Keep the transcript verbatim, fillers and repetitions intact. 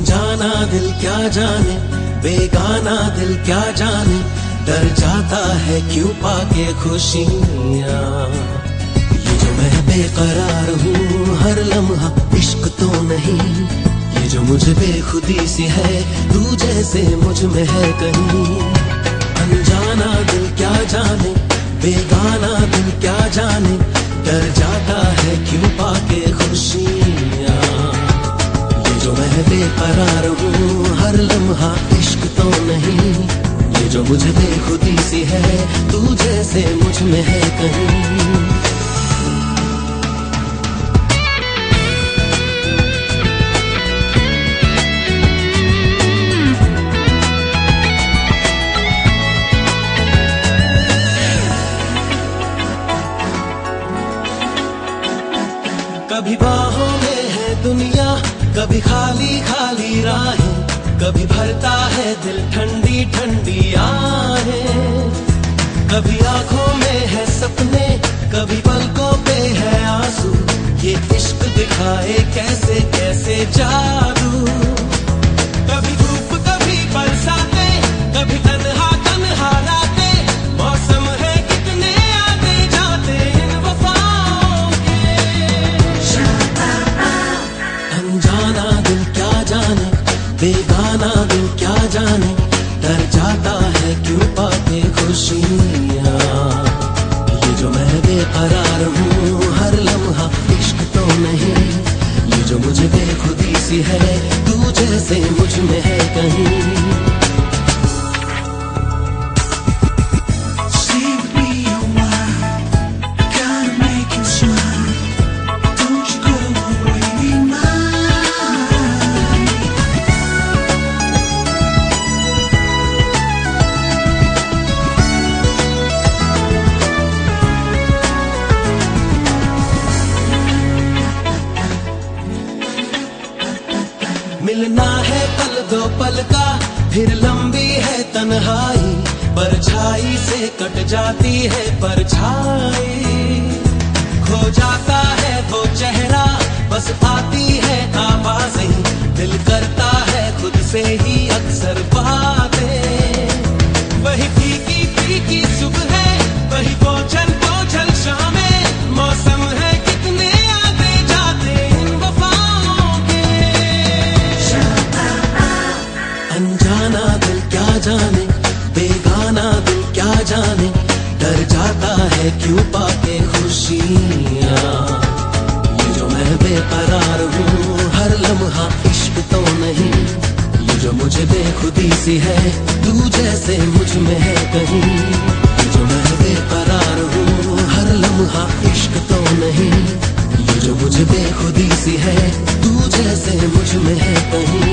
अनजाना दिल क्या जाने, बेगाना दिल क्या जाने, डर जाता है क्यों पाके खुशियाँ। ये जो मैं बेकरार हूँ हर लम्हा इश्क तो नहीं, ये जो मुझे बेखुदी सी है तू जैसे मुझ में है कहीं। अनजाना दिल क्या जाने, बेगाना दिल क्या जाने, डर जाता है क्यों पाके खुशियाँ। ये जो मैं बेकरार हूँ हर लम्हा इश्क तो नहीं, ये जो मुझे बेखुदी सी है तू जैसे मुझ में है कहीं। कभी बाहों में है दुनिया, कभी खाली खाली राहें, कभी भरता है दिल ठंडी ठंडी आहें। कभी आंखों में है सपने, कभी पलकों पे है आंसू, ये इश्क दिखाए कैसे कैसे जादू। कभी धूप कभी बरसाते, कभी तन्हा तन्हा राते, मौसम है कितने आते जाते इन वफाओं के। अनजाना दिल क्या जाने, बेगाना दिल क्या जाने, डर जाता है क्यों पाके खुशियाँ। ये जो मैं बेकरार हूँ हर लम्हा इश्क तो नहीं, ये जो मुझे बेखुदी सी है तू जैसे मुझ में है कहीं। मिलना है पल दो पल का, फिर लंबी है तन्हाई, परछाई से कट जाती है परछाई। खो जाता है वो चेहरा, बस आती है आवाजें, दिल करता है खुद से ही अक्सर बातें। वही फीकी फीकी सुबह है, वही बोझल बोझल शामें, मौसम है कितने आते जाते इन वफाओं के। अनजाना दिल क्या जाने, बेगाना दिल क्या जाने, डर जाता है क्यों पाके खुशियाँ। ये जो मैं बेकरार हूँ हर लम्हा इश्क तो नहीं, ये जो मुझे बेखुदी सी है तू जैसे मुझ में है कहीं। ये जो मैं बेकरार हूँ हर लम्हा इश्क तो नहीं, ये जो मुझे बेखुदी सी है तू जैसे मुझ में है कहीं।